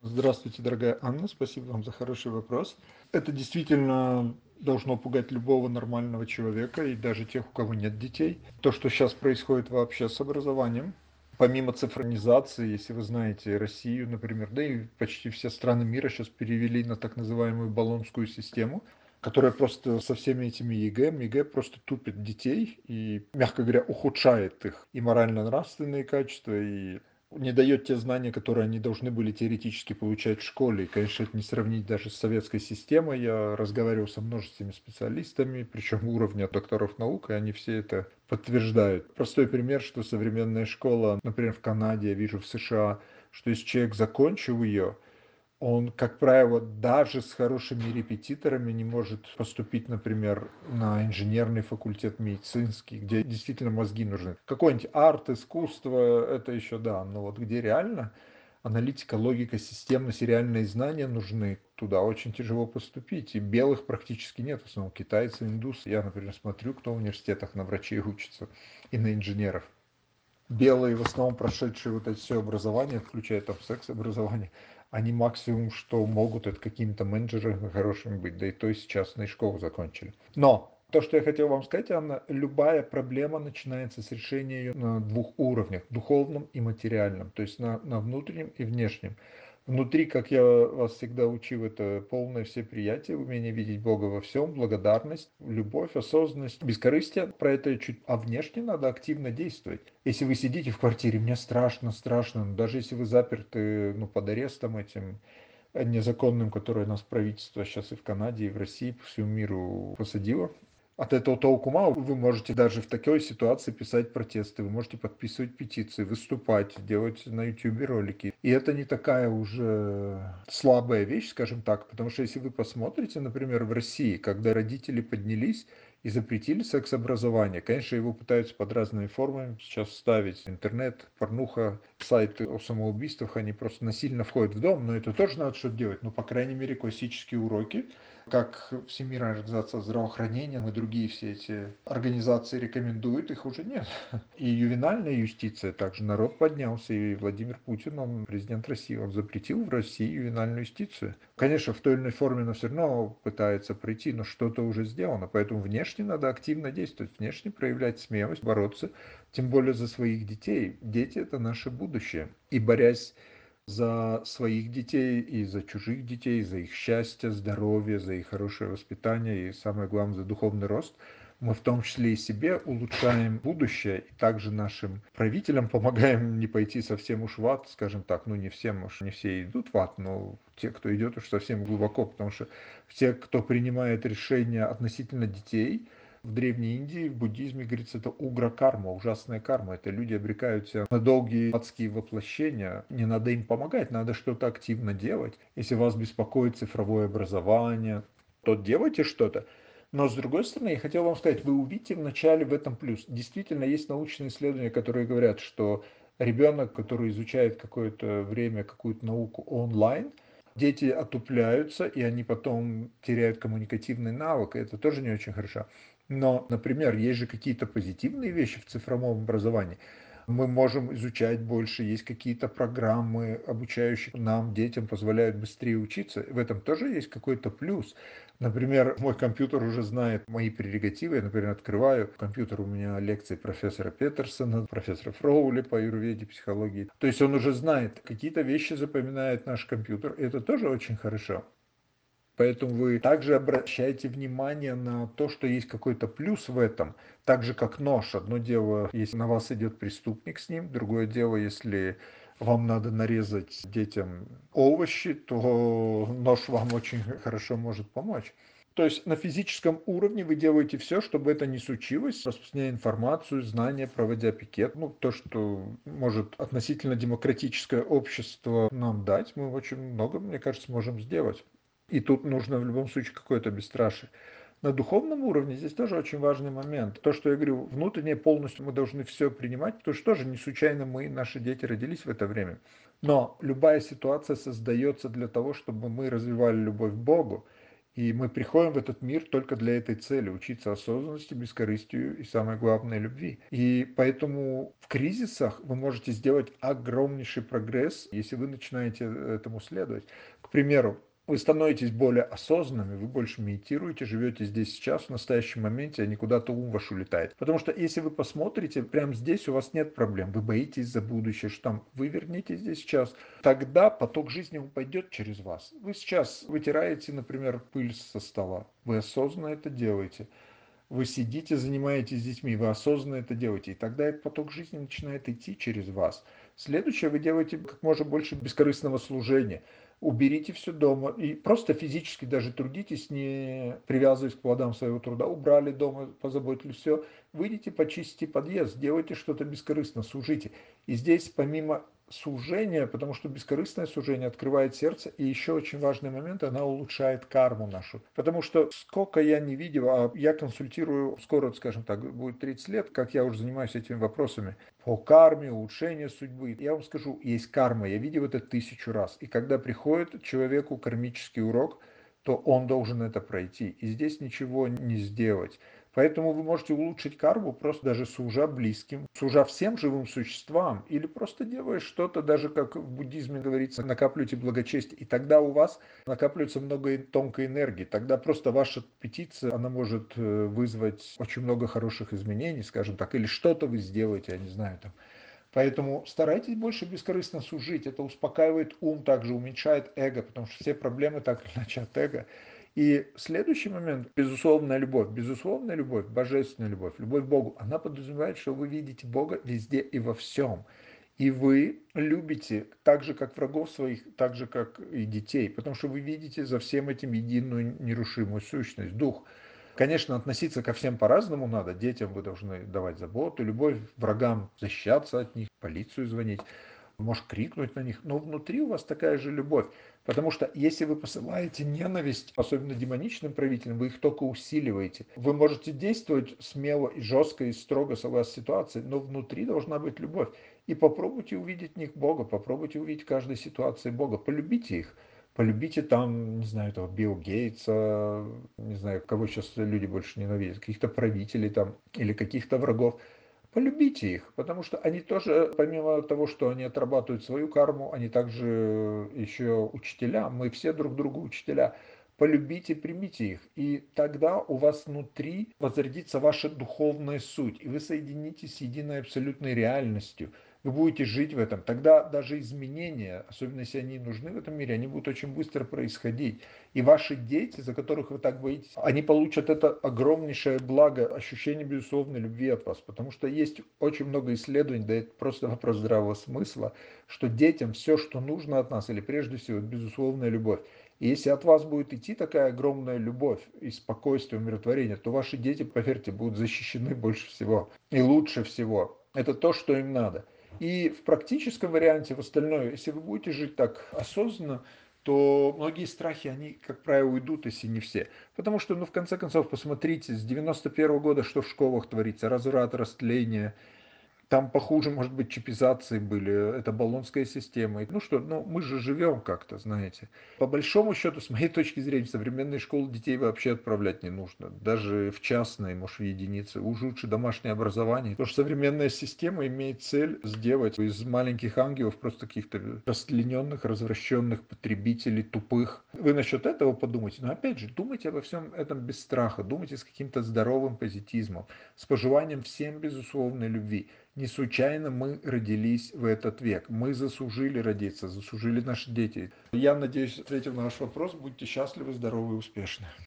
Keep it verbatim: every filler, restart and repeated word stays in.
Здравствуйте, дорогая Анна, спасибо вам за хороший вопрос. Это действительно должно пугать любого нормального человека и даже тех, у кого нет детей. То, что сейчас происходит вообще с образованием, помимо цифровизации, если вы знаете Россию, например, да и почти все страны мира сейчас перевели на так называемую болонскую систему, которая просто со всеми этими ЕГЭ, МИГЭ просто тупит детей и, мягко говоря, ухудшает их и морально-нравственные качества, и не дает те знания, которые они должны были теоретически получать в школе. И, конечно, это не сравнить даже с советской системой. Я разговаривал со множеством специалистами, причем уровня докторов наук, и они все это подтверждают. Простой пример, что современная школа, например, в Канаде, я вижу в США, что если человек закончил ее, он, как правило, даже с хорошими репетиторами не может поступить, например, на инженерный факультет медицинский, где действительно мозги нужны. Какой-нибудь арт, искусство, это еще да, но вот где реально аналитика, логика, системность и реальные знания нужны, туда очень тяжело поступить. И белых практически нет, в основном китайцы, индусы. Я, например, смотрю, кто в университетах на врачей учится и на инженеров. Белые, в основном прошедшие вот это все образование, включая там секс-образование, они максимум, что могут, это какими-то менеджерами хорошими быть, да и то есть частные школы закончили. Но то, что я хотел вам сказать, Анна, любая проблема начинается с решения ее на двух уровнях, духовном и материальном, то есть на, на внутреннем и внешнем. Внутри, как я вас всегда учил, это полное всеприятие, умение видеть Бога во всем, благодарность, любовь, осознанность, бескорыстие. Про это чуть. А внешне надо активно действовать. Если вы сидите в квартире, мне страшно, страшно, но даже если вы заперты, ну, под арестом этим незаконным, которое нас правительство сейчас и в Канаде, и в России, по всему миру посадило, от этого толку мало. Вы можете даже в такой ситуации писать протесты, вы можете подписывать петиции, выступать, делать на ютубе ролики. И это не такая уже слабая вещь, скажем так, потому что если вы посмотрите, например, в России, когда родители поднялись и запретили секс-образование, конечно, его пытаются под разными формами сейчас ставить. Интернет, порнуха, сайты о самоубийствах, они просто насильно входят в дом, но это тоже надо что-то делать. Ну, по крайней мере, классические уроки, как Всемирная организация здравоохранения и другие все эти организации рекомендуют, их уже нет. И ювенальная юстиция также, народ поднялся, и Владимир Путин, он президент России, он запретил в России ювенальную юстицию. Конечно, в той или иной форме она все равно пытается пройти, но что-то уже сделано, поэтому внешне надо активно действовать, внешне проявлять смелость, бороться, тем более за своих детей. Дети – это наше будущее. И борясь за своих детей и за чужих детей, за их счастье, здоровье, за их хорошее воспитание и, самое главное, за духовный рост, мы в том числе и себе улучшаем будущее, и также нашим правителям помогаем не пойти совсем уж в ад, скажем так, ну не всем уж, не все идут в ад, но те, кто идет уж совсем глубоко, потому что те, кто принимает решения относительно детей, в Древней Индии, в буддизме говорится, это угра-карма, ужасная карма. Это люди обрекают себя на долгие адские воплощения. Не надо им помогать, надо что-то активно делать. Если вас беспокоит цифровое образование, то делайте что-то. Но с другой стороны, я хотел вам сказать, вы увидите вначале в этом плюс. Действительно, есть научные исследования, которые говорят, что ребенок, который изучает какое-то время какую-то науку онлайн, дети отупляются, и они потом теряют коммуникативный навык, и это тоже не очень хорошо. Но, например, есть же какие-то позитивные вещи в цифровом образовании. Мы можем изучать больше, есть какие-то программы, обучающие нам, детям, позволяют быстрее учиться. В этом тоже есть какой-то плюс. Например, мой компьютер уже знает мои прерогативы. Я, например, открываю компьютер, у меня лекции профессора Петерсона, профессора Фроули по аюрведе, психологии. То есть он уже знает, какие-то вещи запоминает наш компьютер. И это тоже очень хорошо. Поэтому вы также обращайте внимание на то, что есть какой-то плюс в этом, так же как нож. Одно дело, если на вас идет преступник с ним, другое дело, если вам надо нарезать детям овощи, то нож вам очень хорошо может помочь. То есть на физическом уровне вы делаете все, чтобы это не случилось, распространяя информацию, знания, проводя пикет. Ну, то, что может относительно демократическое общество нам дать, мы очень много, мне кажется, можем сделать. И тут нужно в любом случае какое-то бесстрашие. На духовном уровне здесь тоже очень важный момент. То, что я говорю, внутренне полностью мы должны все принимать, потому что тоже не случайно мы, наши дети родились в это время. Но любая ситуация создается для того, чтобы мы развивали любовь к Богу. И мы приходим в этот мир только для этой цели — учиться осознанности, бескорыстию и, самое главное, любви. И поэтому в кризисах вы можете сделать огромнейший прогресс, если вы начинаете этому следовать. К примеру, вы становитесь более осознанными, вы больше медитируете, живете здесь сейчас, в настоящем моменте, а не куда-то ум ваш улетает. Потому что если вы посмотрите, прямо здесь у вас нет проблем, вы боитесь за будущее, что там вы вернитесь здесь сейчас, тогда поток жизни пойдет через вас. Вы сейчас вытираете, например, пыль со стола, вы осознанно это делаете. Вы сидите, занимаетесь с детьми, вы осознанно это делаете, и тогда этот поток жизни начинает идти через вас. Следующее, вы делаете как можно больше бескорыстного служения. Уберите все дома и просто физически даже трудитесь, не привязываясь к плодам своего труда. Убрали дома, позаботились, все. Выйдите, почистите подъезд, сделайте что-то бескорыстно, служите. И здесь помимо служения, потому что бескорыстное служение открывает сердце, и еще очень важный момент — она улучшает карму нашу. Потому что сколько я не видел, а я консультирую, скоро, скажем так, будет тридцать лет, как я уже занимаюсь этими вопросами, по карме, улучшению судьбы. Я вам скажу, есть карма, я видел это тысячу раз. И когда приходит человеку кармический урок, то он должен это пройти. И здесь ничего не сделать. Поэтому вы можете улучшить карму, просто даже служа близким, служа всем живым существам, или просто делая что-то, даже как в буддизме говорится, накапливайте благочестие. И тогда у вас накапливается много тонкой энергии. Тогда просто ваша петиция, она может вызвать очень много хороших изменений, скажем так, или что-то вы сделаете, я не знаю, там. Поэтому старайтесь больше бескорыстно служить. Это успокаивает ум, также уменьшает эго, потому что все проблемы так или иначе от эго. И следующий момент — безусловная любовь. Безусловная любовь, божественная любовь, любовь к Богу, она подразумевает, что вы видите Бога везде и во всем. И вы любите так же, как врагов своих, так же, как и детей, потому что вы видите за всем этим единую нерушимую сущность, дух. Конечно, относиться ко всем по-разному надо. Детям вы должны давать заботу, любовь, врагам защищаться от них, полицию звонить, может крикнуть на них, но внутри у вас такая же любовь. Потому что если вы посылаете ненависть, особенно демоничным правителям, вы их только усиливаете. Вы можете действовать смело и жестко и строго согласно ситуации, но внутри должна быть любовь. И попробуйте увидеть в них Бога, попробуйте увидеть в каждой ситуации Бога, полюбите их. Полюбите там, не знаю, этого Билл Гейтса, не знаю, кого сейчас люди больше ненавидят, каких-то правителей там или каких-то врагов. Полюбите их, потому что они тоже, помимо того, что они отрабатывают свою карму, они также еще учителя. Мы все друг другу учителя. Полюбите, примите их, и тогда у вас внутри возродится ваша духовная суть, и вы соединитесь с единой абсолютной реальностью. Вы будете жить в этом. Тогда даже изменения, особенно если они нужны в этом мире, они будут очень быстро происходить. И ваши дети, за которых вы так боитесь, они получат это огромнейшее благо, ощущение безусловной любви от вас. Потому что есть очень много исследований, да это просто вопрос здравого смысла, что детям все, что нужно от нас, или прежде всего, безусловная любовь. И если от вас будет идти такая огромная любовь и спокойствие, умиротворение, то ваши дети, поверьте, будут защищены больше всего и лучше всего. Это то, что им надо. И в практическом варианте, в остальное, если вы будете жить так осознанно, то многие страхи, они, как правило, уйдут, если не все. Потому что, ну, в конце концов, посмотрите, с девяносто первого года что в школах творится, разврат, растление. Там похуже, может быть, чипизации были, это болонская система. Ну что, ну мы же живем как-то, знаете. По большому счету, с моей точки зрения, в современные школы детей вообще отправлять не нужно. Даже в частные, может, в единицы. Уж лучше домашнее образование. Потому что современная система имеет цель сделать из маленьких ангелов просто каких-то растлененных, развращенных потребителей, тупых. Вы насчет этого подумайте. Но опять же, думайте обо всем этом без страха. Думайте с каким-то здоровым позитизмом. С пожеланием всем безусловной любви. Не случайно мы родились в этот век. Мы заслужили родиться, заслужили наши дети. Я надеюсь, ответив на ваш вопрос, будьте счастливы, здоровы и успешны.